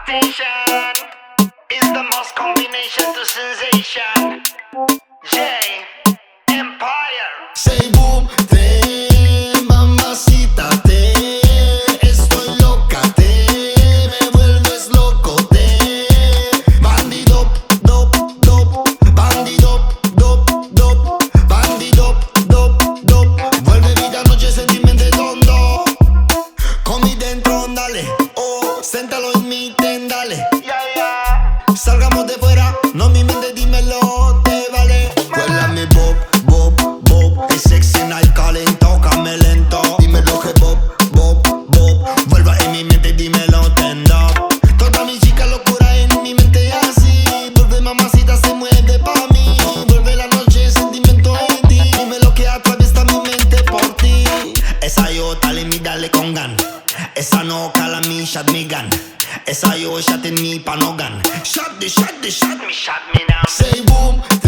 attention is the most combination to sensation. J Empire. Say boom, te, mamacita, te, estoy loca, te, me vuelves loco, te, bandido, dop, dop, bandido, dop, dop, bandido, dop, dop, vuelve vida, noche, sentimiento tondo, con mi dentro, dale, oh, séntalo en mi tendale, salgamos de fuera, no mi mente, dímelo, te vale, cuélame bob, bob, bob, es sexy night calling, tócame lento, dímelo que bob, bob, bob, vuelva en mi mente, dímelo tendo, toda mi chica locura en mi mente así, vuelve mamacita, se mueve pa' mí, vuelve la noche, sentimiento en ti, dime lo que atraviesa mi mente por ti, esa yo dale mi dale con gan, esa no cala mi shot mi gun, esa yo shot en mi panogan, shot the shot, Me shut me down. say boom.